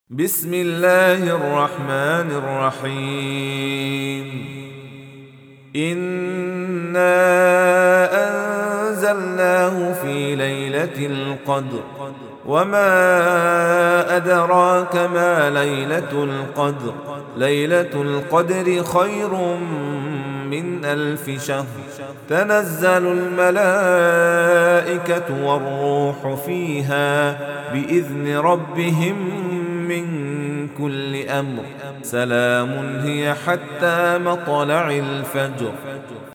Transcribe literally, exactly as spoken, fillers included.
بسم الله الرحمن الرحيم إنا أنزلناه في ليلة القدر وما أدراك ما ليلة القدر ليلة القدر خير من ألف شهر تنزل الملائكة والروح فيها بإذن ربهم من كل أمر سلام هي حتى مطلع الفجر